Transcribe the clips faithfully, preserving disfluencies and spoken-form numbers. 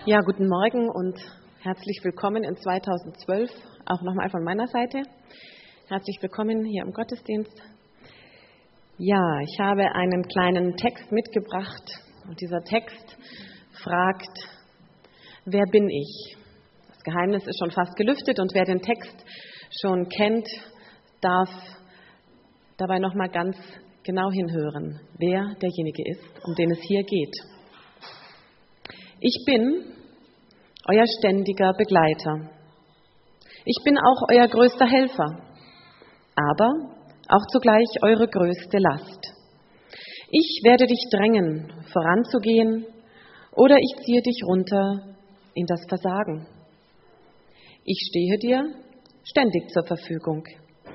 Ja, guten Morgen und herzlich willkommen in zweitausendzwölf, auch nochmal von meiner Seite. Herzlich willkommen hier im Gottesdienst. Ja, ich habe einen kleinen Text mitgebracht und dieser Text fragt, wer bin ich? Das Geheimnis ist schon fast gelüftet und wer den Text schon kennt, darf dabei nochmal ganz genau hinhören, wer derjenige ist, um den es hier geht. Ich bin euer ständiger Begleiter. Ich bin auch euer größter Helfer, aber auch zugleich eure größte Last. Ich werde dich drängen, voranzugehen, oder ich ziehe dich runter in das Versagen. Ich stehe dir ständig zur Verfügung.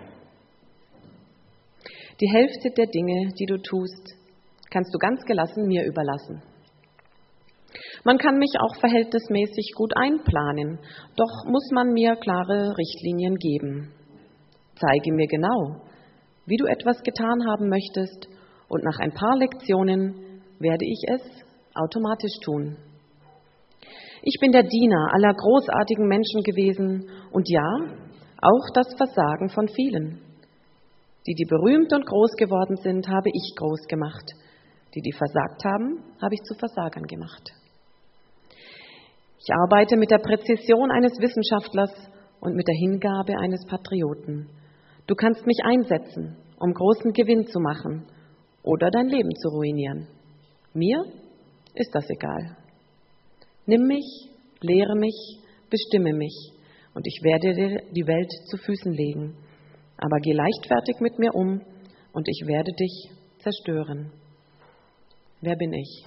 Die Hälfte der Dinge, die du tust, kannst du ganz gelassen mir überlassen. Man kann mich auch verhältnismäßig gut einplanen, doch muss man mir klare Richtlinien geben. Zeige mir genau, wie du etwas getan haben möchtest, und nach ein paar Lektionen werde ich es automatisch tun. Ich bin der Diener aller großartigen Menschen gewesen und ja, auch das Versagen von vielen. Die, die berühmt und groß geworden sind, habe ich groß gemacht. Die, die versagt haben, habe ich zu Versagern gemacht. Ich arbeite mit der Präzision eines Wissenschaftlers und mit der Hingabe eines Patrioten. Du kannst mich einsetzen, um großen Gewinn zu machen oder dein Leben zu ruinieren. Mir ist das egal. Nimm mich, lehre mich, bestimme mich und ich werde dir die Welt zu Füßen legen. Aber geh leichtfertig mit mir um und ich werde dich zerstören. Wer bin ich?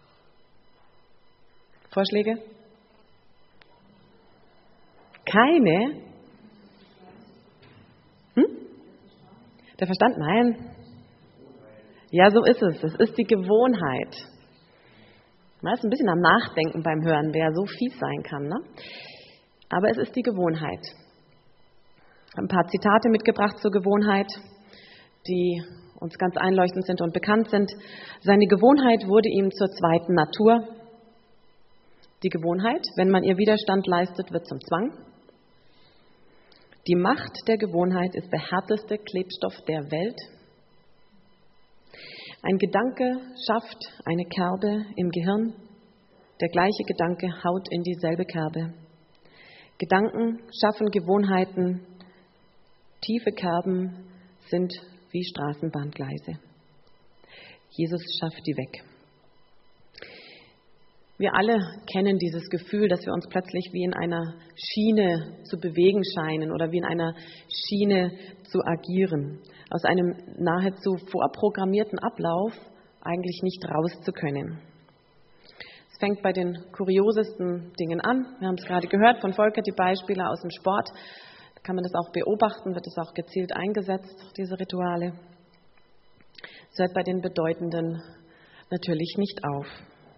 Vorschläge? Keine? Hm? Der Verstand? Nein. Ja, so ist es. Es ist die Gewohnheit. Man ist ein bisschen am Nachdenken beim Hören, wer so fies sein kann, ne? Aber es ist die Gewohnheit. Ich habe ein paar Zitate mitgebracht zur Gewohnheit, die uns ganz einleuchtend sind und bekannt sind. Seine Gewohnheit wurde ihm zur zweiten Natur. Die Gewohnheit, wenn man ihr Widerstand leistet, wird zum Zwang. Die Macht der Gewohnheit ist der härteste Klebstoff der Welt. Ein Gedanke schafft eine Kerbe im Gehirn. Der gleiche Gedanke haut in dieselbe Kerbe. Gedanken schaffen Gewohnheiten. Tiefe Kerben sind wie Straßenbahngleise. Jesus schafft die weg. Wir alle kennen dieses Gefühl, dass wir uns plötzlich wie in einer Schiene zu bewegen scheinen oder wie in einer Schiene zu agieren. Aus einem nahezu vorprogrammierten Ablauf eigentlich nicht raus zu können. Es fängt bei den kuriosesten Dingen an. Wir haben es gerade gehört von Volker, die Beispiele aus dem Sport. Da kann man das auch beobachten, wird es auch gezielt eingesetzt, diese Rituale. Es hört bei den Bedeutenden natürlich nicht auf.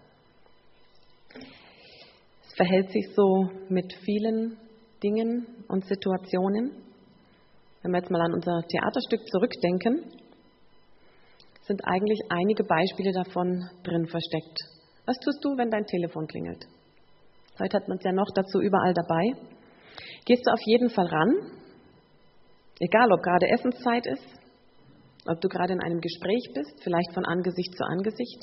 Verhält sich so mit vielen Dingen und Situationen. Wenn wir jetzt mal an unser Theaterstück zurückdenken, sind eigentlich einige Beispiele davon drin versteckt. Was tust du, wenn dein Telefon klingelt? Heute hat man es ja noch dazu überall dabei. Gehst du auf jeden Fall ran, egal ob gerade Essenszeit ist, ob du gerade in einem Gespräch bist, vielleicht von Angesicht zu Angesicht.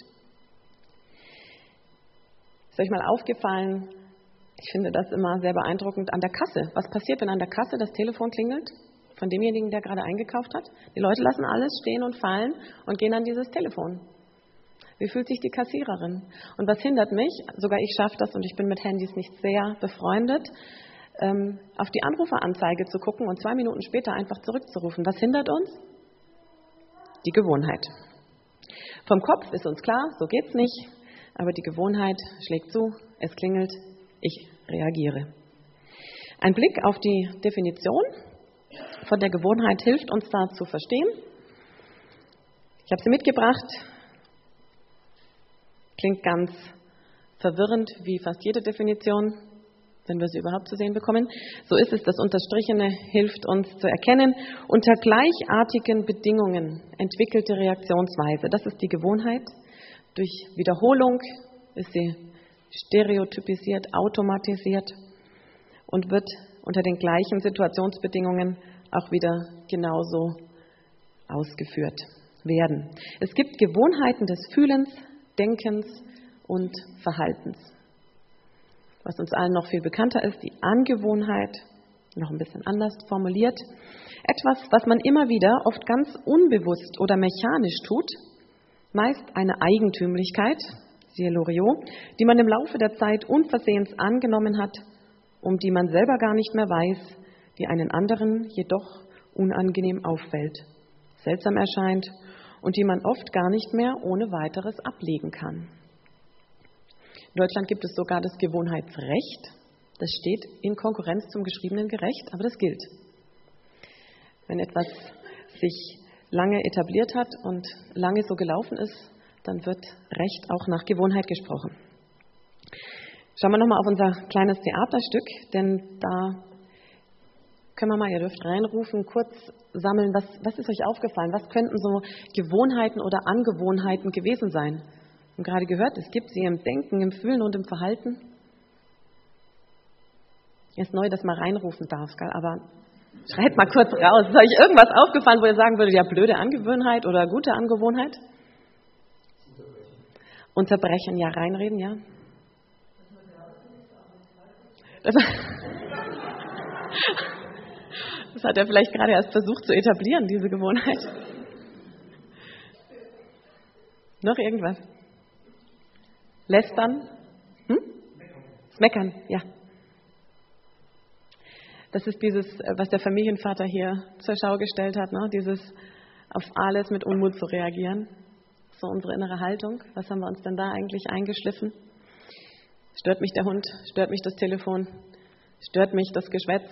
Ist euch mal aufgefallen, ich finde das immer sehr beeindruckend, an der Kasse. Was passiert, wenn an der Kasse das Telefon klingelt von demjenigen, der gerade eingekauft hat? Die Leute lassen alles stehen und fallen und gehen an dieses Telefon. Wie fühlt sich die Kassiererin? Und was hindert mich, sogar ich schaffe das und ich bin mit Handys nicht sehr befreundet, ähm, auf die Anruferanzeige zu gucken und zwei Minuten später einfach zurückzurufen. Was hindert uns? Die Gewohnheit. Vom Kopf ist uns klar, so geht's nicht, aber die Gewohnheit schlägt zu, es klingelt, ich reagiere. Ein Blick auf die Definition von der Gewohnheit hilft uns da zu verstehen. Ich habe sie mitgebracht. Klingt ganz verwirrend wie fast jede Definition, wenn wir sie überhaupt zu sehen bekommen. So ist es, das Unterstrichene hilft uns zu erkennen. Unter gleichartigen Bedingungen entwickelte Reaktionsweise. Das ist die Gewohnheit. Durch Wiederholung ist sie stereotypisiert, automatisiert und wird unter den gleichen Situationsbedingungen auch wieder genauso ausgeführt werden. Es gibt Gewohnheiten des Fühlens, Denkens und Verhaltens. Was uns allen noch viel bekannter ist, die Angewohnheit, noch ein bisschen anders formuliert. Etwas, was man immer wieder, oft ganz unbewusst oder mechanisch tut, meist eine Eigentümlichkeit, siehe Loriot, die man im Laufe der Zeit unversehens angenommen hat, um die man selber gar nicht mehr weiß, die einen anderen jedoch unangenehm auffällt, seltsam erscheint und die man oft gar nicht mehr ohne weiteres ablegen kann. In Deutschland gibt es sogar das Gewohnheitsrecht. Das steht in Konkurrenz zum geschriebenen Gerecht, aber das gilt. Wenn etwas sich lange etabliert hat und lange so gelaufen ist, dann wird Recht auch nach Gewohnheit gesprochen. Schauen wir nochmal auf unser kleines Theaterstück, denn da können wir mal, ihr dürft reinrufen, kurz sammeln, was, was ist euch aufgefallen? Was könnten so Gewohnheiten oder Angewohnheiten gewesen sein? Wir haben gerade gehört, es gibt sie im Denken, im Fühlen und im Verhalten. Ist neu, dass man reinrufen darf, gell? Aber schreibt mal kurz raus. Ist euch irgendwas aufgefallen, wo ihr sagen würdet, ja, blöde Angewohnheit oder gute Angewohnheit? Unterbrechen, ja, reinreden, ja. Das, das hat er vielleicht gerade erst versucht zu etablieren, diese Gewohnheit. Noch irgendwas? Lästern? Hm? Das Meckern, ja. Das ist dieses, was der Familienvater hier zur Schau gestellt hat, ne? Dieses auf alles mit Unmut zu reagieren. So unsere innere Haltung. Was haben wir uns denn da eigentlich eingeschliffen? Stört mich der Hund? Stört mich das Telefon? Stört mich das Geschwätz?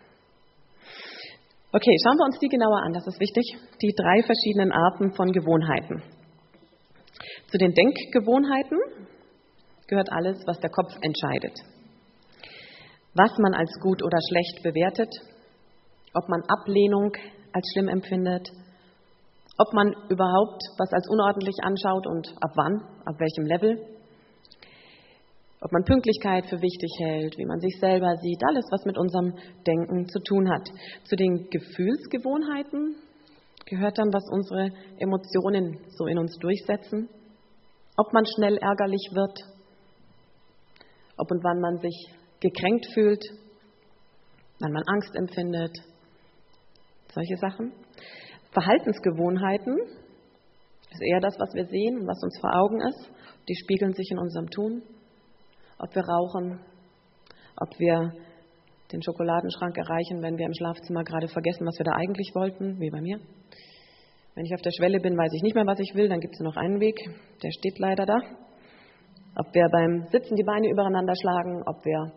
Okay, schauen wir uns die genauer an, das ist wichtig. Die drei verschiedenen Arten von Gewohnheiten. Zu den Denkgewohnheiten gehört alles, was der Kopf entscheidet. Was man als gut oder schlecht bewertet, ob man Ablehnung als schlimm empfindet, ob man überhaupt was als unordentlich anschaut und ab wann, ab welchem Level, ob man Pünktlichkeit für wichtig hält, wie man sich selber sieht, alles, was mit unserem Denken zu tun hat. Zu den Gefühlsgewohnheiten gehört dann, was unsere Emotionen so in uns durchsetzen, ob man schnell ärgerlich wird, ob und wann man sich gekränkt fühlt, wann man Angst empfindet, solche Sachen. Verhaltensgewohnheiten ist eher das, was wir sehen und was uns vor Augen ist. Die spiegeln sich in unserem Tun. Ob wir rauchen, ob wir den Schokoladenschrank erreichen, wenn wir im Schlafzimmer gerade vergessen, was wir da eigentlich wollten, wie bei mir. Wenn ich auf der Schwelle bin, weiß ich nicht mehr, was ich will, dann gibt es noch einen Weg, der steht leider da. Ob wir beim Sitzen die Beine übereinander schlagen, ob wir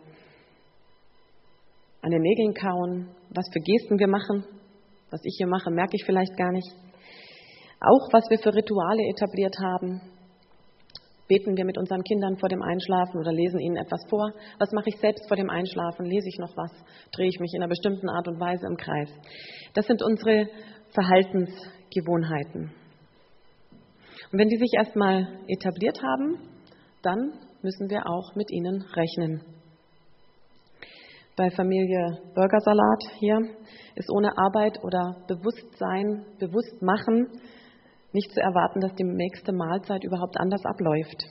an den Nägeln kauen, was für Gesten wir machen. Was ich hier mache, merke ich vielleicht gar nicht. Auch was wir für Rituale etabliert haben. Beten wir mit unseren Kindern vor dem Einschlafen oder lesen ihnen etwas vor? Was mache ich selbst vor dem Einschlafen? Lese ich noch was? Drehe ich mich in einer bestimmten Art und Weise im Kreis? Das sind unsere Verhaltensgewohnheiten. Und wenn die sich erstmal etabliert haben, dann müssen wir auch mit ihnen rechnen. Bei Familie Burgersalat hier ist ohne Arbeit oder Bewusstsein, Bewusstmachen nicht zu erwarten, dass die nächste Mahlzeit überhaupt anders abläuft.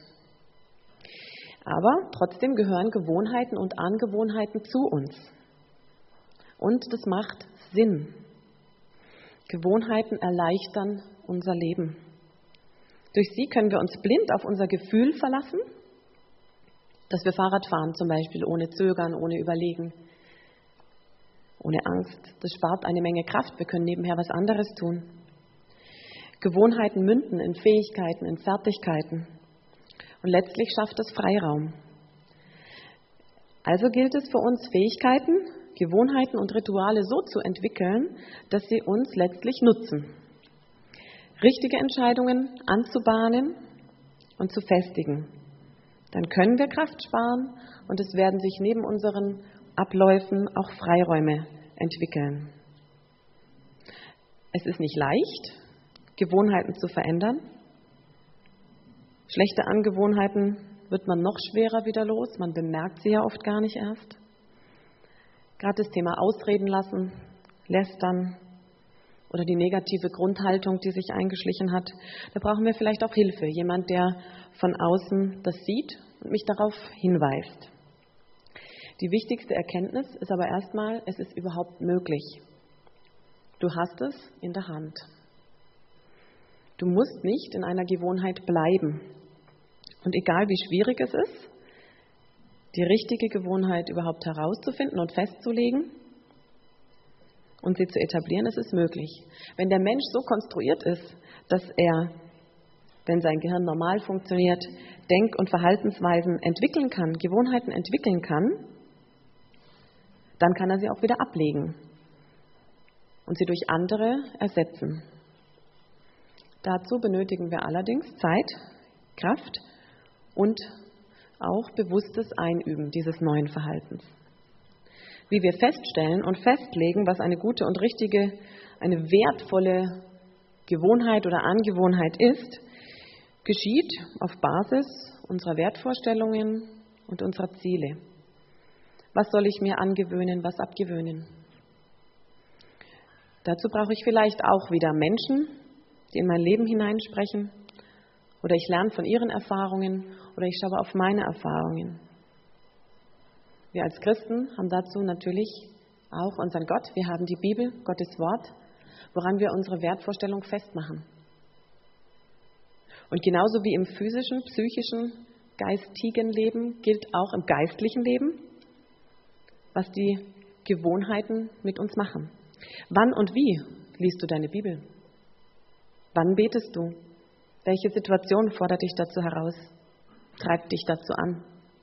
Aber trotzdem gehören Gewohnheiten und Angewohnheiten zu uns. Und das macht Sinn. Gewohnheiten erleichtern unser Leben. Durch sie können wir uns blind auf unser Gefühl verlassen, dass wir Fahrrad fahren zum Beispiel, ohne Zögern, ohne Überlegen, ohne Angst. Das spart eine Menge Kraft. Wir können nebenher was anderes tun. Gewohnheiten münden in Fähigkeiten, in Fertigkeiten. Und letztlich schafft es Freiraum. Also gilt es für uns, Fähigkeiten, Gewohnheiten und Rituale so zu entwickeln, dass sie uns letztlich nutzen. Richtige Entscheidungen anzubahnen und zu festigen. Dann können wir Kraft sparen und es werden sich neben unseren Abläufen auch Freiräume entwickeln. Es ist nicht leicht, Gewohnheiten zu verändern. Schlechte Angewohnheiten wird man noch schwerer wieder los. Man bemerkt sie ja oft gar nicht erst. Gerade das Thema Ausreden lassen, Lästern oder die negative Grundhaltung, die sich eingeschlichen hat. Da brauchen wir vielleicht auch Hilfe. Jemand, der von außen das sieht und mich darauf hinweist. Die wichtigste Erkenntnis ist aber erstmal, es ist überhaupt möglich. Du hast es in der Hand. Du musst nicht in einer Gewohnheit bleiben. Und egal wie schwierig es ist, die richtige Gewohnheit überhaupt herauszufinden und festzulegen und sie zu etablieren, ist es möglich. Wenn der Mensch so konstruiert ist, dass er, wenn sein Gehirn normal funktioniert, Denk- und Verhaltensweisen entwickeln kann, Gewohnheiten entwickeln kann, dann kann er sie auch wieder ablegen und sie durch andere ersetzen. Dazu benötigen wir allerdings Zeit, Kraft und auch bewusstes Einüben dieses neuen Verhaltens. Wie wir feststellen und festlegen, was eine gute und richtige, eine wertvolle Gewohnheit oder Angewohnheit ist, geschieht auf Basis unserer Wertvorstellungen und unserer Ziele. Was soll ich mir angewöhnen, was abgewöhnen? Dazu brauche ich vielleicht auch wieder Menschen, die in mein Leben hineinsprechen, oder ich lerne von ihren Erfahrungen oder ich schaue auf meine Erfahrungen. Wir als Christen haben dazu natürlich auch unseren Gott. Wir haben die Bibel, Gottes Wort, woran wir unsere Wertvorstellung festmachen. Und genauso wie im physischen, psychischen, geistigen Leben gilt auch im geistlichen Leben, was die Gewohnheiten mit uns machen. Wann und wie liest du deine Bibel? Wann betest du? Welche Situation fordert dich dazu heraus? Treibt dich dazu an?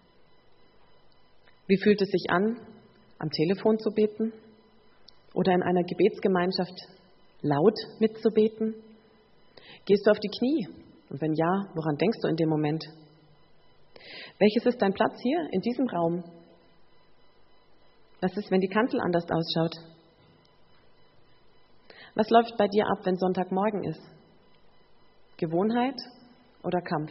Wie fühlt es sich an, am Telefon zu beten oder in einer Gebetsgemeinschaft laut mitzubeten? Gehst du auf die Knie? Und wenn ja, woran denkst du in dem Moment? Welches ist dein Platz hier in diesem Raum? Was ist, wenn die Kanzel anders ausschaut? Was läuft bei dir ab, wenn Sonntagmorgen ist? Gewohnheit oder Kampf?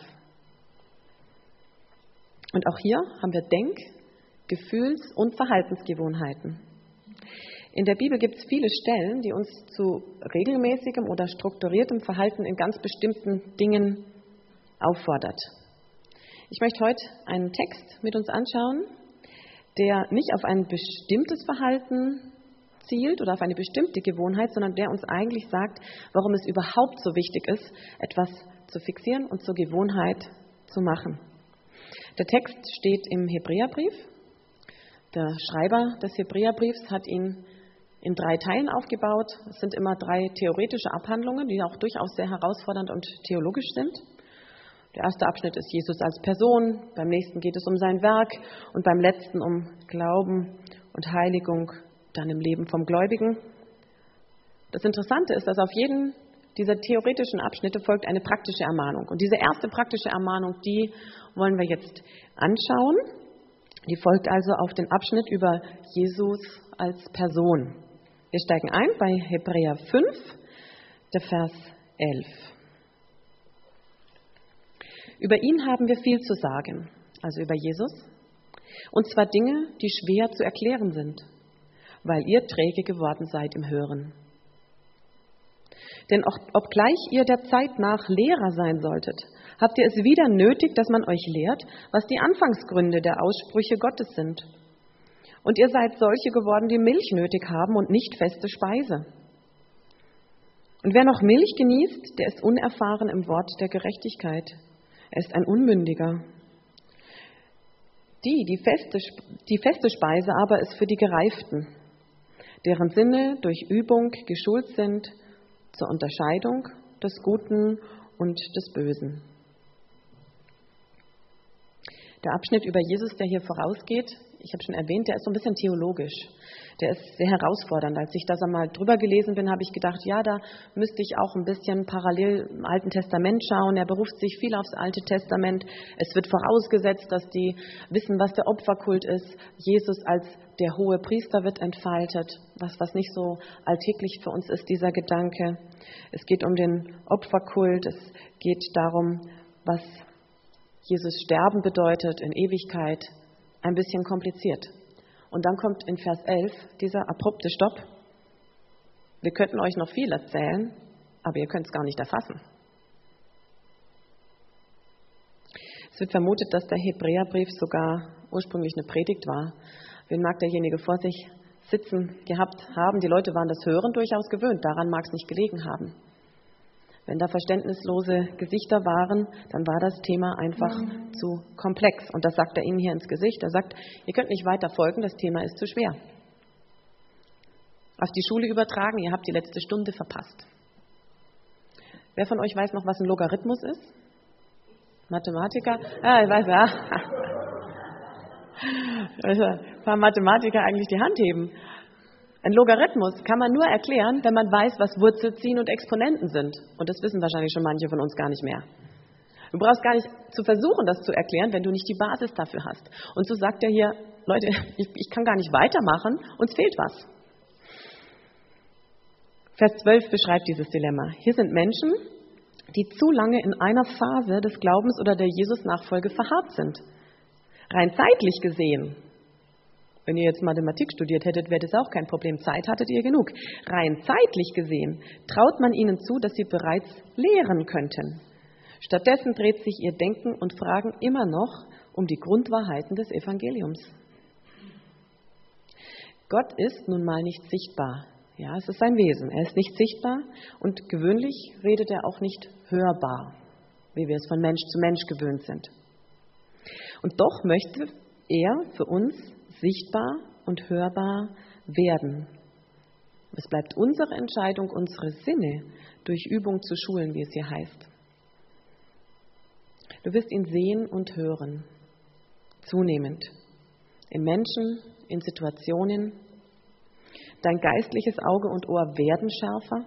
Und auch hier haben wir Denk-, Gefühls- und Verhaltensgewohnheiten. In der Bibel gibt es viele Stellen, die uns zu regelmäßigem oder strukturiertem Verhalten in ganz bestimmten Dingen auffordert. Ich möchte heute einen Text mit uns anschauen, der nicht auf ein bestimmtes Verhalten zielt oder auf eine bestimmte Gewohnheit, sondern der uns eigentlich sagt, warum es überhaupt so wichtig ist, etwas zu fixieren und zur Gewohnheit zu machen. Der Text steht im Hebräerbrief. Der Schreiber des Hebräerbriefs hat ihn in drei Teilen aufgebaut. Es sind immer drei theoretische Abhandlungen, die auch durchaus sehr herausfordernd und theologisch sind. Der erste Abschnitt ist Jesus als Person, beim nächsten geht es um sein Werk und beim letzten um Glauben und Heiligung, dann im Leben vom Gläubigen. Das Interessante ist, dass auf jeden dieser theoretischen Abschnitte folgt eine praktische Ermahnung. Und diese erste praktische Ermahnung, die wollen wir jetzt anschauen. Die folgt also auf den Abschnitt über Jesus als Person. Wir steigen ein bei Hebräer fünf, der Vers elf. Über ihn haben wir viel zu sagen, also über Jesus, und zwar Dinge, die schwer zu erklären sind, weil ihr träge geworden seid im Hören. Denn auch, obgleich ihr der Zeit nach Lehrer sein solltet, habt ihr es wieder nötig, dass man euch lehrt, was die Anfangsgründe der Aussprüche Gottes sind. Und ihr seid solche geworden, die Milch nötig haben und nicht feste Speise. Und wer noch Milch genießt, der ist unerfahren im Wort der Gerechtigkeit. Er ist ein Unmündiger. Die, die feste, die feste Speise aber ist für die Gereiften, deren Sinne durch Übung geschult sind zur Unterscheidung des Guten und des Bösen. Der Abschnitt über Jesus, der hier vorausgeht, ich habe schon erwähnt, der ist so ein bisschen theologisch. Der ist sehr herausfordernd. Als ich da einmal drüber gelesen bin, habe ich gedacht, ja, da müsste ich auch ein bisschen parallel im Alten Testament schauen. Er beruft sich viel aufs Alte Testament. Es wird vorausgesetzt, dass die wissen, was der Opferkult ist. Jesus als der hohe Priester wird entfaltet, was, was nicht so alltäglich für uns ist, dieser Gedanke. Es geht um den Opferkult, es geht darum, was Jesus sterben bedeutet in Ewigkeit, ein bisschen kompliziert. Und dann kommt in Vers elf dieser abrupte Stopp. Wir könnten euch noch viel erzählen, aber ihr könnt es gar nicht erfassen. Es wird vermutet, dass der Hebräerbrief sogar ursprünglich eine Predigt war. Wen mag derjenige vor sich sitzen gehabt haben? Die Leute waren das Hören durchaus gewöhnt, daran mag es nicht gelegen haben. Wenn da verständnislose Gesichter waren, dann war das Thema einfach mhm. zu komplex. Und das sagt er ihnen hier ins Gesicht. Er sagt, ihr könnt nicht weiter folgen, das Thema ist zu schwer. Auf die Schule übertragen, ihr habt die letzte Stunde verpasst. Wer von euch weiß noch, was ein Logarithmus ist? Mathematiker? Ja, ich weiß, ja. Ein paar Mathematiker eigentlich die Hand heben. Ein Logarithmus kann man nur erklären, wenn man weiß, was Wurzel ziehen und Exponenten sind. Und das wissen wahrscheinlich schon manche von uns gar nicht mehr. Du brauchst gar nicht zu versuchen, das zu erklären, wenn du nicht die Basis dafür hast. Und so sagt er hier, Leute, ich, ich kann gar nicht weitermachen, uns fehlt was. Vers zwölf beschreibt dieses Dilemma. Hier sind Menschen, die zu lange in einer Phase des Glaubens oder der Jesus-Nachfolge verharrt sind. Rein zeitlich gesehen, wenn ihr jetzt Mathematik studiert hättet, wäre das auch kein Problem. Zeit hattet ihr genug. Rein zeitlich gesehen traut man ihnen zu, dass sie bereits lehren könnten. Stattdessen dreht sich ihr Denken und Fragen immer noch um die Grundwahrheiten des Evangeliums. Gott ist nun mal nicht sichtbar. Ja, es ist sein Wesen. Er ist nicht sichtbar und gewöhnlich redet er auch nicht hörbar, wie wir es von Mensch zu Mensch gewöhnt sind. Und doch möchte er für uns sichtbar und hörbar werden. Es bleibt unsere Entscheidung, unsere Sinne durch Übung zu schulen, wie es hier heißt. Du wirst ihn sehen und hören, zunehmend, in Menschen, in Situationen. Dein geistliches Auge und Ohr werden schärfer.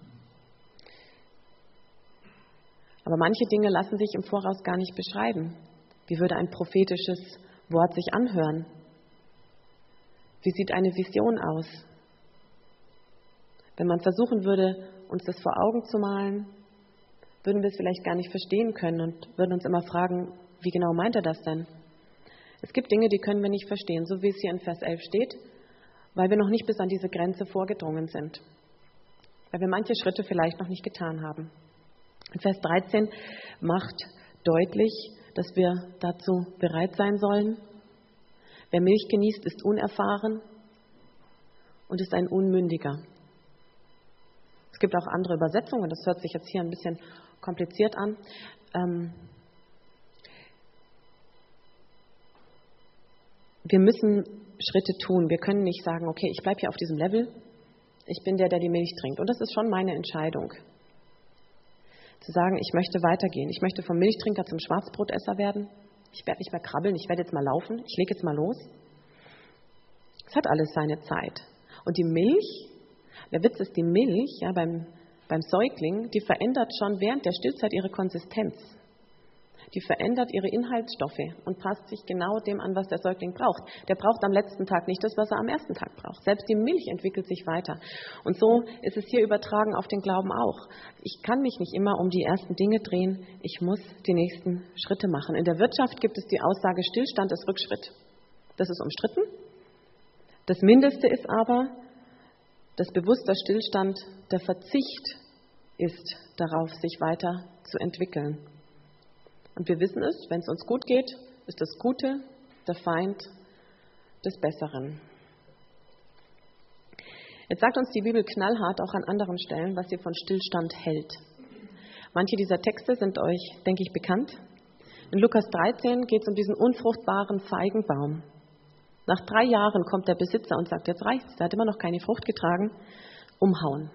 Aber manche Dinge lassen sich im Voraus gar nicht beschreiben. Wie würde ein prophetisches Wort sich anhören? Wie sieht eine Vision aus? Wenn man versuchen würde, uns das vor Augen zu malen, würden wir es vielleicht gar nicht verstehen können und würden uns immer fragen, wie genau meint er das denn? Es gibt Dinge, die können wir nicht verstehen, so wie es hier in Vers elf steht, weil wir noch nicht bis an diese Grenze vorgedrungen sind, weil wir manche Schritte vielleicht noch nicht getan haben. In Vers dreizehn macht deutlich, dass wir dazu bereit sein sollen. Wer Milch genießt, ist unerfahren und ist ein Unmündiger. Es gibt auch andere Übersetzungen, das hört sich jetzt hier ein bisschen kompliziert an. Ähm wir müssen Schritte tun. Wir können nicht sagen, okay, ich bleibe hier auf diesem Level, ich bin der, der die Milch trinkt. Und das ist schon meine Entscheidung. Zu sagen, ich möchte weitergehen. Ich möchte vom Milchtrinker zum Schwarzbrotesser werden. Ich werde nicht mehr krabbeln, ich werde jetzt mal laufen, ich lege jetzt mal los. Es hat alles seine Zeit. Und die Milch, der Witz ist, die Milch ja, beim, beim Säugling, die verändert schon während der Stillzeit ihre Konsistenz. Die verändert ihre Inhaltsstoffe und passt sich genau dem an, was der Säugling braucht. Der braucht am letzten Tag nicht das, was er am ersten Tag braucht. Selbst die Milch entwickelt sich weiter. Und so ist es hier übertragen auf den Glauben auch. Ich kann mich nicht immer um die ersten Dinge drehen, ich muss die nächsten Schritte machen. In der Wirtschaft gibt es die Aussage, Stillstand ist Rückschritt. Das ist umstritten. Das Mindeste ist aber, dass bewusster Stillstand der Verzicht ist, darauf sich weiter zu entwickeln. Und wir wissen es, wenn es uns gut geht, ist das Gute der Feind des Besseren. Jetzt sagt uns die Bibel knallhart auch an anderen Stellen, was sie von Stillstand hält. Manche dieser Texte sind euch, denke ich, bekannt. In Lukas dreizehn geht es um diesen unfruchtbaren Feigenbaum. Nach drei Jahren kommt der Besitzer und sagt, jetzt reicht's, der hat immer noch keine Frucht getragen, umhauen.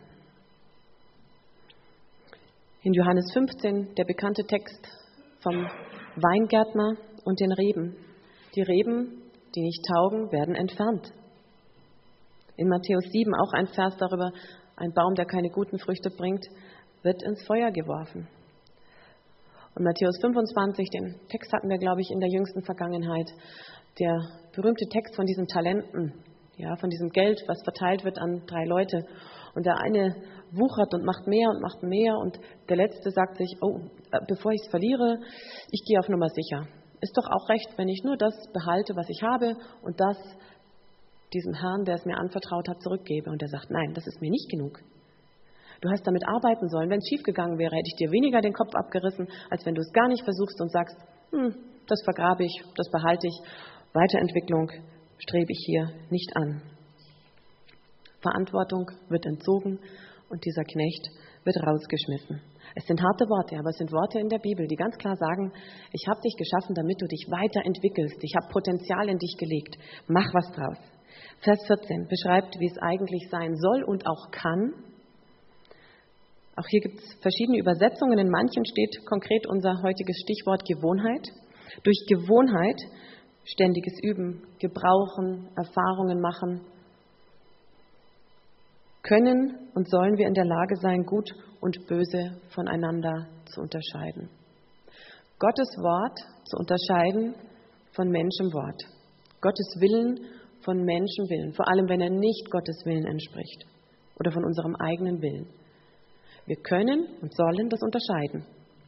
In Johannes fünfzehn der bekannte Text vom Weingärtner und den Reben. Die Reben, die nicht taugen, werden entfernt. In Matthäus sieben auch ein Vers darüber, ein Baum, der keine guten Früchte bringt, wird ins Feuer geworfen. Und Matthäus fünfundzwanzig, den Text hatten wir, glaube ich, in der jüngsten Vergangenheit, der berühmte Text von diesen Talenten, ja, von diesem Geld, was verteilt wird an drei Leute. Und der eine wuchert und macht mehr und macht mehr und der Letzte sagt sich, oh, bevor ich es verliere, ich gehe auf Nummer sicher. Ist doch auch recht, wenn ich nur das behalte, was ich habe und das diesem Herrn, der es mir anvertraut hat, zurückgebe. Und er sagt, nein, das ist mir nicht genug. Du hast damit arbeiten sollen. Wenn es schiefgegangen wäre, hätte ich dir weniger den Kopf abgerissen, als wenn du es gar nicht versuchst und sagst, hm, das vergrabe ich, das behalte ich. Weiterentwicklung strebe ich hier nicht an. Verantwortung wird entzogen und dieser Knecht wird rausgeschmissen. Es sind harte Worte, aber es sind Worte in der Bibel, die ganz klar sagen, ich habe dich geschaffen, damit du dich weiterentwickelst. Ich habe Potenzial in dich gelegt. Mach was draus. Vers vierzehn beschreibt, wie es eigentlich sein soll und auch kann. Auch hier gibt es verschiedene Übersetzungen. In manchen steht konkret unser heutiges Stichwort Gewohnheit. Durch Gewohnheit ständiges Üben, Gebrauchen, Erfahrungen machen, können und sollen wir in der Lage sein, Gut und Böse voneinander zu unterscheiden. Gottes Wort zu unterscheiden von Menschenwort. Gottes Willen von Menschenwillen, vor allem wenn er nicht Gottes Willen entspricht oder von unserem eigenen Willen. Wir können und sollen das unterscheiden.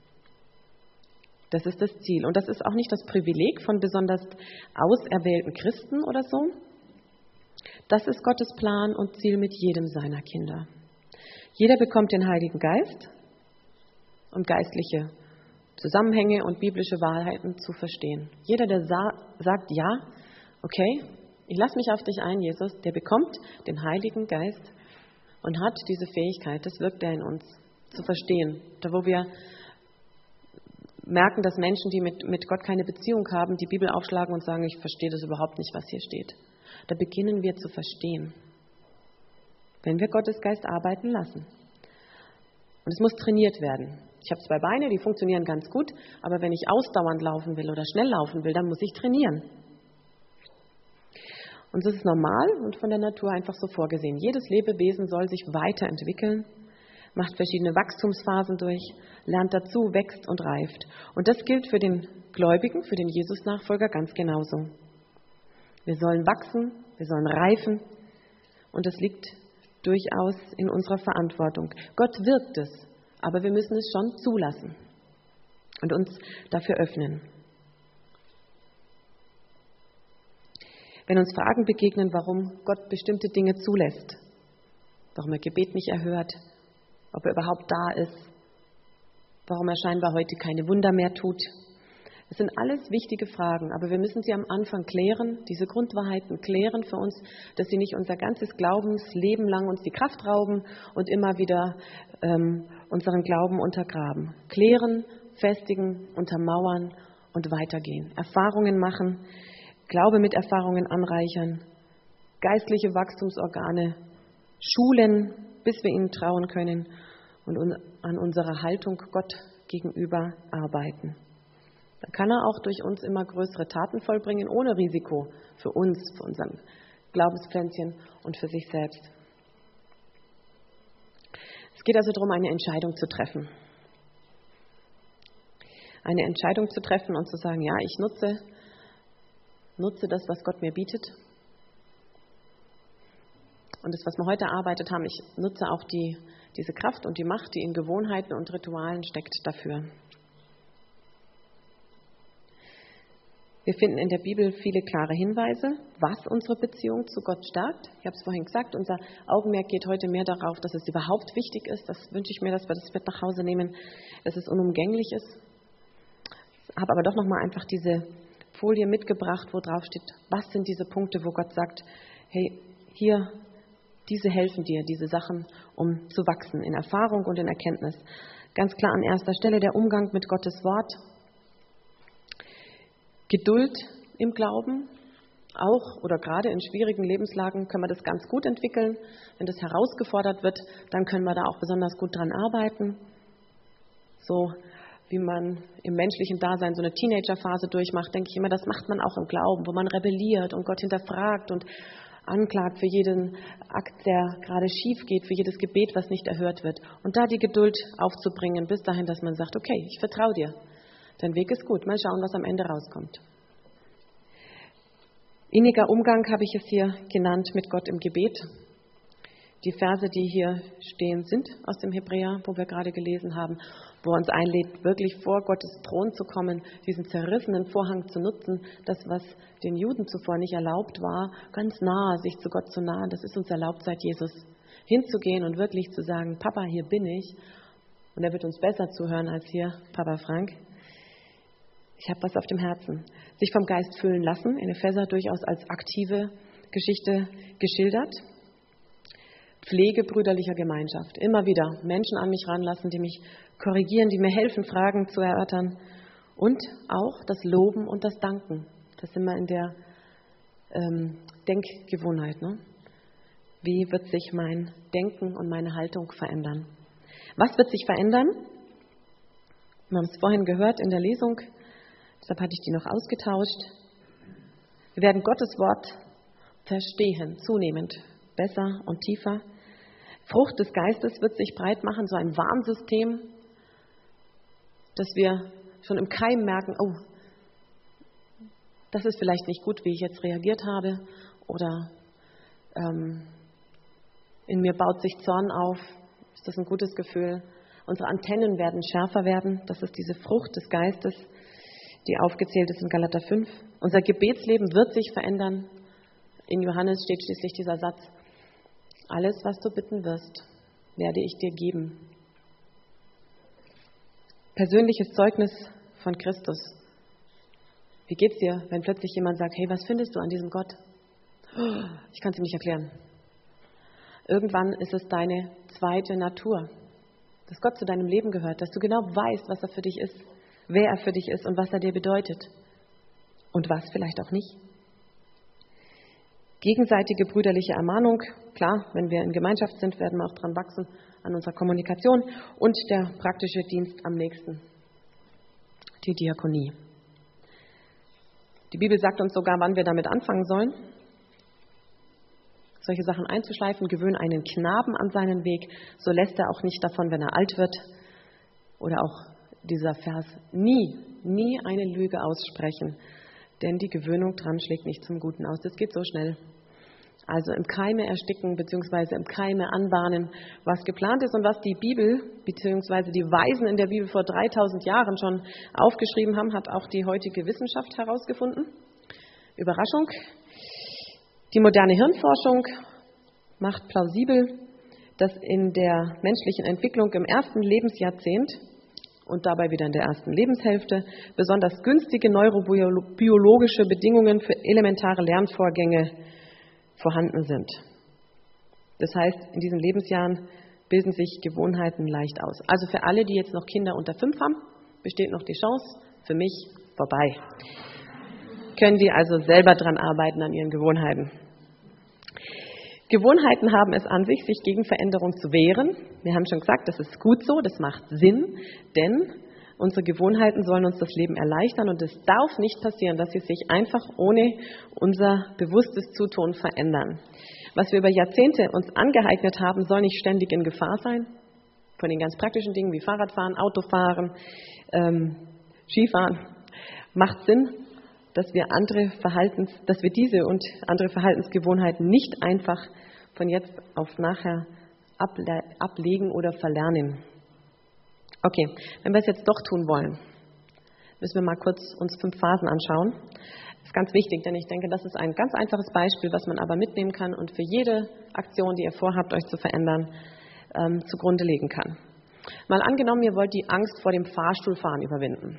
Das ist das Ziel. Und das ist auch nicht das Privileg von besonders auserwählten Christen oder so. Das ist Gottes Plan und Ziel mit jedem seiner Kinder. Jeder bekommt den Heiligen Geist, um geistliche Zusammenhänge und biblische Wahrheiten zu verstehen. Jeder, der sa- sagt, ja, okay, ich lasse mich auf dich ein, Jesus, der bekommt den Heiligen Geist und hat diese Fähigkeit, das wirkt er in uns, zu verstehen. Da wo wir merken, dass Menschen, die mit, mit Gott keine Beziehung haben, die Bibel aufschlagen und sagen, ich verstehe das überhaupt nicht, was hier steht. Da beginnen wir zu verstehen, wenn wir Gottes Geist arbeiten lassen. Und es muss trainiert werden. Ich habe zwei Beine, die funktionieren ganz gut, aber wenn ich ausdauernd laufen will oder schnell laufen will, dann muss ich trainieren. Und das ist normal und von der Natur einfach so vorgesehen. Jedes Lebewesen soll sich weiterentwickeln, macht verschiedene Wachstumsphasen durch, lernt dazu, wächst und reift. Und das gilt für den Gläubigen, für den Jesus-Nachfolger ganz genauso. Wir sollen wachsen, wir sollen reifen und das liegt durchaus in unserer Verantwortung. Gott wirkt es, aber wir müssen es schon zulassen und uns dafür öffnen. Wenn uns Fragen begegnen, warum Gott bestimmte Dinge zulässt, warum er Gebet nicht erhört, ob er überhaupt da ist, warum er scheinbar heute keine Wunder mehr tut, das sind alles wichtige Fragen, aber wir müssen sie am Anfang klären, diese Grundwahrheiten klären für uns, dass sie nicht unser ganzes Glaubensleben lang uns die Kraft rauben und immer wieder ähm, unseren Glauben untergraben. Klären, festigen, untermauern und weitergehen. Erfahrungen machen, Glaube mit Erfahrungen anreichern, geistliche Wachstumsorgane schulen, bis wir ihnen trauen können und an unserer Haltung Gott gegenüber arbeiten. Dann kann er auch durch uns immer größere Taten vollbringen, ohne Risiko für uns, für unseren Glaubenspflänzchen und für sich selbst. Es geht also darum, eine Entscheidung zu treffen. Eine Entscheidung zu treffen und zu sagen, ja, ich nutze, nutze das, was Gott mir bietet. Und das, was wir heute erarbeitet haben, ich nutze auch die, diese Kraft und die Macht, die in Gewohnheiten und Ritualen steckt, dafür. Wir finden in der Bibel viele klare Hinweise, was unsere Beziehung zu Gott stärkt. Ich habe es vorhin gesagt, unser Augenmerk geht heute mehr darauf, dass es überhaupt wichtig ist. Das wünsche ich mir, dass wir das mit nach Hause nehmen, dass es unumgänglich ist. Ich habe aber doch nochmal einfach diese Folie mitgebracht, wo drauf steht, was sind diese Punkte, wo Gott sagt, hey, hier, diese helfen dir, diese Sachen, um zu wachsen in Erfahrung und in Erkenntnis. Ganz klar an erster Stelle der Umgang mit Gottes Wort. Geduld im Glauben, auch oder gerade in schwierigen Lebenslagen können wir das ganz gut entwickeln. Wenn das herausgefordert wird, dann können wir da auch besonders gut dran arbeiten. So wie man im menschlichen Dasein so eine Teenagerphase durchmacht, denke ich immer, das macht man auch im Glauben, wo man rebelliert und Gott hinterfragt und anklagt für jeden Akt, der gerade schief geht, für jedes Gebet, was nicht erhört wird. Und da die Geduld aufzubringen, bis dahin, dass man sagt, okay, ich vertraue dir. Dein Weg ist gut. Mal schauen, was am Ende rauskommt. Inniger Umgang habe ich es hier genannt mit Gott im Gebet. Die Verse, die hier stehen, sind aus dem Hebräer, wo wir gerade gelesen haben, wo er uns einlädt, wirklich vor Gottes Thron zu kommen, diesen zerrissenen Vorhang zu nutzen, das, was den Juden zuvor nicht erlaubt war, ganz nah, sich zu Gott zu nahen, das ist uns erlaubt seit Jesus, hinzugehen und wirklich zu sagen, Papa, hier bin ich. Und er wird uns besser zuhören als hier, Papa Frank. Ich habe was auf dem Herzen. Sich vom Geist füllen lassen, in Epheser durchaus als aktive Geschichte geschildert. Pflege brüderlicher Gemeinschaft. Immer wieder Menschen an mich ranlassen, die mich korrigieren, die mir helfen, Fragen zu erörtern. Und auch das Loben und das Danken. Das sind wir in der ähm, Denkgewohnheit. Ne? Wie wird sich mein Denken und meine Haltung verändern? Was wird sich verändern? Wir haben es vorhin gehört in der Lesung, deshalb hatte ich die noch ausgetauscht. Wir werden Gottes Wort verstehen, zunehmend besser und tiefer. Frucht des Geistes wird sich breit machen, so ein Warnsystem, dass wir schon im Keim merken, oh, das ist vielleicht nicht gut, wie ich jetzt reagiert habe, oder ähm, in mir baut sich Zorn auf, ist das ein gutes Gefühl. Unsere Antennen werden schärfer werden, das ist diese Frucht des Geistes, die aufgezählt ist in Galater fünf. Unser Gebetsleben wird sich verändern. In Johannes steht schließlich dieser Satz, alles, was du bitten wirst, werde ich dir geben. Persönliches Zeugnis von Christus. Wie geht's dir, wenn plötzlich jemand sagt, hey, was findest du an diesem Gott? Ich kann es ihm nicht erklären. Irgendwann ist es deine zweite Natur, dass Gott zu deinem Leben gehört, dass du genau weißt, was er für dich ist, wer er für dich ist und was er dir bedeutet und was vielleicht auch nicht. Gegenseitige brüderliche Ermahnung, klar, wenn wir in Gemeinschaft sind, werden wir auch dran wachsen an unserer Kommunikation und der praktische Dienst am nächsten, die Diakonie. Die Bibel sagt uns sogar, wann wir damit anfangen sollen, solche Sachen einzuschleifen. Gewöhne einen Knaben an seinen Weg, so lässt er auch nicht davon, wenn er alt wird. Oder auch dieser Vers, nie, nie eine Lüge aussprechen, denn die Gewöhnung dran schlägt nicht zum Guten aus. Das geht so schnell. Also im Keime ersticken bzw. im Keime anbahnen, was geplant ist und was die Bibel bzw. die Weisen in der Bibel vor dreitausend Jahren schon aufgeschrieben haben, hat auch die heutige Wissenschaft herausgefunden. Überraschung. Die moderne Hirnforschung macht plausibel, dass in der menschlichen Entwicklung im ersten Lebensjahrzehnt und dabei wieder in der ersten Lebenshälfte besonders günstige neurobiologische Bedingungen für elementare Lernvorgänge vorhanden sind. Das heißt, in diesen Lebensjahren bilden sich Gewohnheiten leicht aus. Also für alle, die jetzt noch Kinder unter fünf haben, besteht noch die Chance, für mich vorbei. Können die also selber dran arbeiten an ihren Gewohnheiten. Gewohnheiten haben es an sich, sich gegen Veränderung zu wehren. Wir haben schon gesagt, das ist gut so, das macht Sinn, denn unsere Gewohnheiten sollen uns das Leben erleichtern und es darf nicht passieren, dass sie sich einfach ohne unser bewusstes Zutun verändern. Was wir über Jahrzehnte uns angeeignet haben, soll nicht ständig in Gefahr sein. Von den ganz praktischen Dingen wie Fahrradfahren, Autofahren, ähm, Skifahren. Macht Sinn, dass wir andere Verhaltens, dass wir diese und andere Verhaltensgewohnheiten nicht einfach von jetzt auf nachher able- ablegen oder verlernen. Okay, wenn wir es jetzt doch tun wollen, müssen wir mal kurz uns fünf Phasen anschauen. Das ist ganz wichtig, denn ich denke, das ist ein ganz einfaches Beispiel, was man aber mitnehmen kann und für jede Aktion, die ihr vorhabt, euch zu verändern, ähm, zugrunde legen kann. Mal angenommen, ihr wollt die Angst vor dem Fahrstuhlfahren überwinden.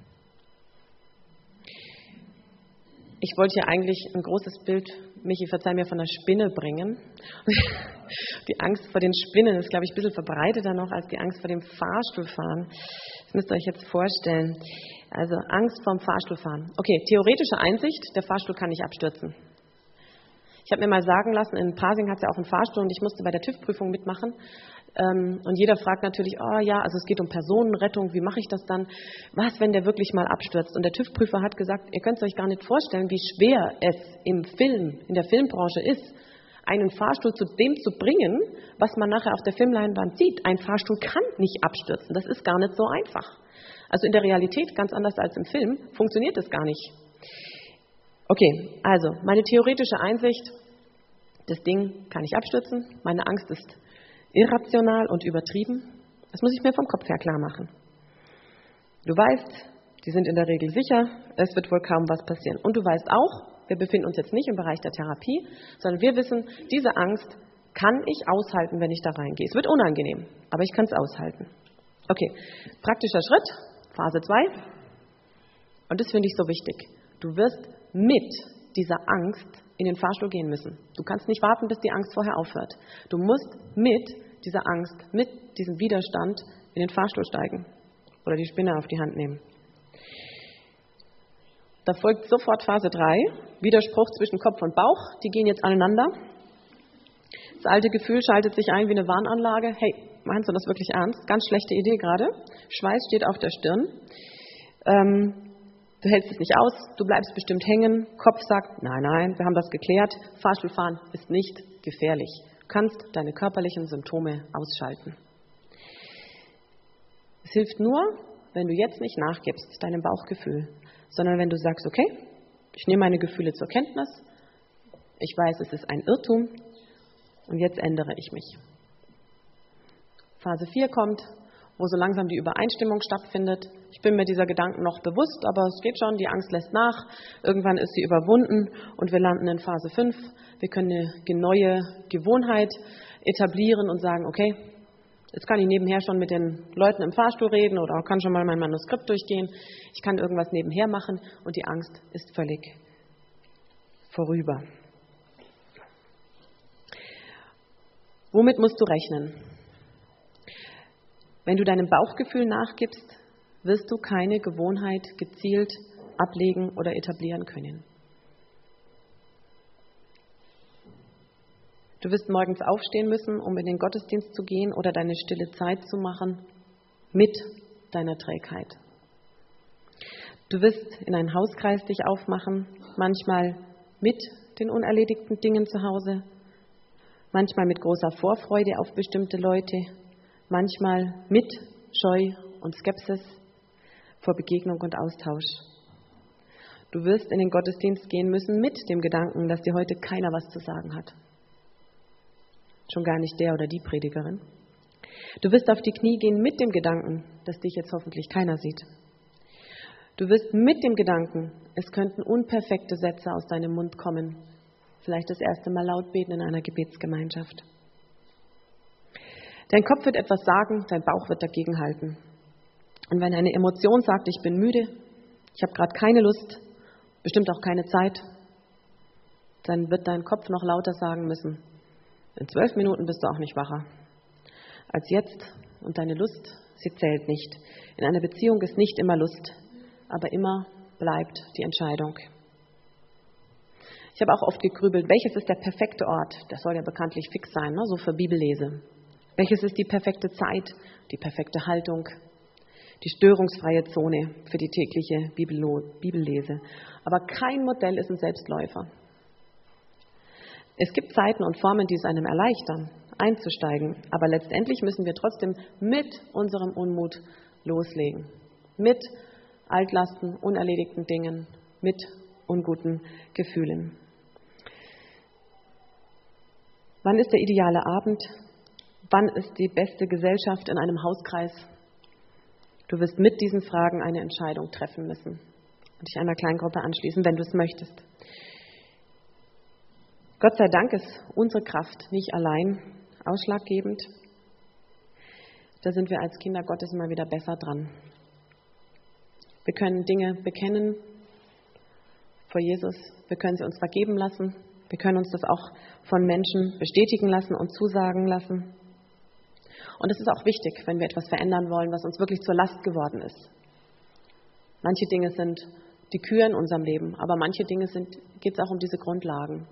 Ich wollte hier eigentlich ein großes Bild, Michi, verzeih mir, von einer Spinne bringen. Die Angst vor den Spinnen ist, glaube ich, ein bisschen verbreiteter noch als die Angst vor dem Fahrstuhlfahren. Das müsst ihr euch jetzt vorstellen. Also Angst vor dem Fahrstuhlfahren. Okay, theoretische Einsicht, der Fahrstuhl kann nicht abstürzen. Ich habe mir mal sagen lassen, in Pasing hat es ja auch einen Fahrstuhl und ich musste bei der TÜV-Prüfung mitmachen. Und jeder fragt natürlich, oh ja, also es geht um Personenrettung, wie mache ich das dann? Was, wenn der wirklich mal abstürzt? Und der TÜV-Prüfer hat gesagt, ihr könnt es euch gar nicht vorstellen, wie schwer es im Film, in der Filmbranche ist, einen Fahrstuhl zu dem zu bringen, was man nachher auf der Filmleinwand sieht. Ein Fahrstuhl kann nicht abstürzen, das ist gar nicht so einfach. Also in der Realität, ganz anders als im Film, funktioniert es gar nicht. Okay, also meine theoretische Einsicht, Das Ding kann nicht abstürzen. Meine Angst ist irrational und übertrieben. Das muss ich mir vom Kopf her klar machen. Du weißt, die sind in der Regel sicher, es wird wohl kaum was passieren. Und du weißt auch, wir befinden uns jetzt nicht im Bereich der Therapie, sondern wir wissen, diese Angst kann ich aushalten, wenn ich da reingehe. Es wird unangenehm, aber ich kann es aushalten. Okay, praktischer Schritt, Phase zwei. Und das finde ich so wichtig. Du wirst mit dieser Angst in den Fahrstuhl gehen müssen. Du kannst nicht warten, bis die Angst vorher aufhört. Du musst mit dieser Angst, mit diesem Widerstand in den Fahrstuhl steigen oder die Spinne auf die Hand nehmen. Da folgt sofort Phase drei, Widerspruch zwischen Kopf und Bauch. Die gehen jetzt aneinander. Das alte Gefühl schaltet sich ein wie eine Warnanlage. Hey, meinst du das wirklich ernst? Ganz schlechte Idee gerade. Schweiß steht auf der Stirn. Ähm, du hältst es nicht aus, du bleibst bestimmt hängen. Kopf sagt, nein, nein, wir haben das geklärt. Fahrstuhlfahren ist nicht gefährlich. Du kannst deine körperlichen Symptome ausschalten. Es hilft nur, wenn du jetzt nicht nachgibst, deinem Bauchgefühl, sondern wenn du sagst, okay, ich nehme meine Gefühle zur Kenntnis, ich weiß, es ist ein Irrtum und jetzt ändere ich mich. Phase vier kommt, wo so langsam die Übereinstimmung stattfindet. Ich bin mir dieser Gedanken noch bewusst, aber es geht schon, die Angst lässt nach. Irgendwann ist sie überwunden und wir landen in Phase fünf. Wir können eine neue Gewohnheit etablieren und sagen, okay, jetzt kann ich nebenher schon mit den Leuten im Fahrstuhl reden oder kann schon mal mein Manuskript durchgehen. Ich kann irgendwas nebenher machen und die Angst ist völlig vorüber. Womit musst du rechnen? Wenn du deinem Bauchgefühl nachgibst, wirst du keine Gewohnheit gezielt ablegen oder etablieren können. Du wirst morgens aufstehen müssen, um in den Gottesdienst zu gehen oder deine stille Zeit zu machen mit deiner Trägheit. Du wirst in einen Hauskreis dich aufmachen, manchmal mit den unerledigten Dingen zu Hause, manchmal mit großer Vorfreude auf bestimmte Leute, manchmal mit Scheu und Skepsis vor Begegnung und Austausch. Du wirst in den Gottesdienst gehen müssen mit dem Gedanken, dass dir heute keiner was zu sagen hat. Schon gar nicht der oder die Predigerin. Du wirst auf die Knie gehen mit dem Gedanken, dass dich jetzt hoffentlich keiner sieht. Du wirst mit dem Gedanken, es könnten unperfekte Sätze aus deinem Mund kommen, vielleicht das erste Mal laut beten in einer Gebetsgemeinschaft. Dein Kopf wird etwas sagen, dein Bauch wird dagegenhalten. Und wenn eine Emotion sagt, ich bin müde, ich habe gerade keine Lust, bestimmt auch keine Zeit, dann wird dein Kopf noch lauter sagen müssen, in zwölf Minuten bist du auch nicht wacher als jetzt und deine Lust, sie zählt nicht. In einer Beziehung ist nicht immer Lust, aber immer bleibt die Entscheidung. Ich habe auch oft gegrübelt, welches ist der perfekte Ort? Das soll ja bekanntlich fix sein, ne? So für Bibellese. Welches ist die perfekte Zeit, die perfekte Haltung, die störungsfreie Zone für die tägliche Bibellese? Aber kein Modell ist ein Selbstläufer. Es gibt Zeiten und Formen, die es einem erleichtern, einzusteigen. Aber letztendlich müssen wir trotzdem mit unserem Unmut loslegen. Mit Altlasten, unerledigten Dingen, mit unguten Gefühlen. Wann ist der ideale Abend? Wann ist die beste Gesellschaft in einem Hauskreis? Du wirst mit diesen Fragen eine Entscheidung treffen müssen und dich einer Kleingruppe anschließen, wenn du es möchtest. Gott sei Dank ist unsere Kraft nicht allein ausschlaggebend. Da sind wir als Kinder Gottes immer wieder besser dran. Wir können Dinge bekennen vor Jesus. Wir können sie uns vergeben lassen. Wir können uns das auch von Menschen bestätigen lassen und zusagen lassen. Und es ist auch wichtig, wenn wir etwas verändern wollen, was uns wirklich zur Last geworden ist. Manche Dinge sind die Kür in unserem Leben, aber manche Dinge geht es auch um diese Grundlagen.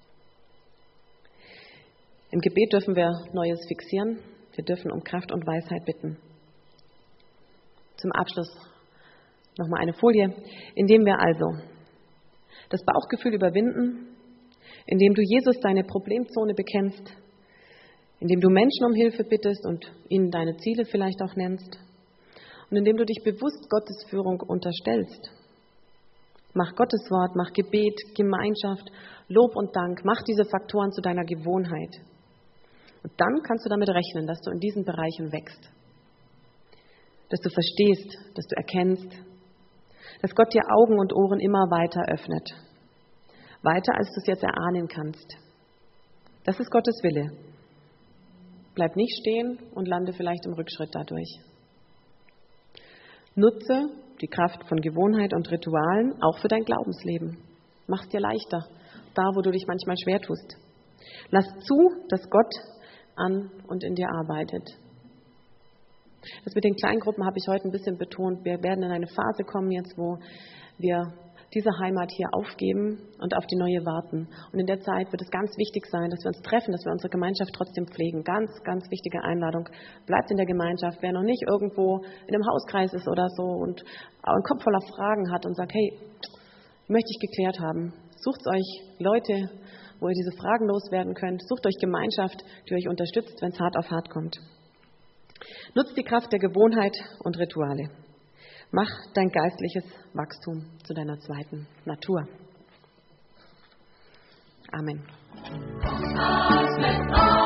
Im Gebet dürfen wir Neues fixieren. Wir dürfen um Kraft und Weisheit bitten. Zum Abschluss nochmal eine Folie, indem wir also das Bauchgefühl überwinden, indem du Jesus deine Problemzone bekennst, indem du Menschen um Hilfe bittest und ihnen deine Ziele vielleicht auch nennst und indem du dich bewusst Gottes Führung unterstellst. Mach Gottes Wort, mach Gebet, Gemeinschaft, Lob und Dank. Mach diese Faktoren zu deiner Gewohnheit. Und dann kannst du damit rechnen, dass du in diesen Bereichen wächst. Dass du verstehst, dass du erkennst, dass Gott dir Augen und Ohren immer weiter öffnet. Weiter, als du es jetzt erahnen kannst. Das ist Gottes Wille. Bleib nicht stehen und lande vielleicht im Rückschritt dadurch. Nutze die Kraft von Gewohnheit und Ritualen auch für dein Glaubensleben. Mach es dir leichter, da wo du dich manchmal schwer tust. Lass zu, dass Gott an und in dir arbeitet. Das mit den Kleingruppen habe ich heute ein bisschen betont. Wir werden in eine Phase kommen jetzt, wo wir diese Heimat hier aufgeben und auf die neue warten. Und in der Zeit wird es ganz wichtig sein, dass wir uns treffen, dass wir unsere Gemeinschaft trotzdem pflegen. Ganz, ganz wichtige Einladung. Bleibt in der Gemeinschaft. Wer noch nicht irgendwo in einem Hauskreis ist oder so und einen Kopf voller Fragen hat und sagt, hey, möchte ich geklärt haben. Sucht euch Leute, wo ihr diese Fragen loswerden könnt. Sucht euch Gemeinschaft, die euch unterstützt, wenn es hart auf hart kommt. Nutzt die Kraft der Gewohnheit und Rituale. Mach dein geistliches Wachstum zu deiner zweiten Natur. Amen.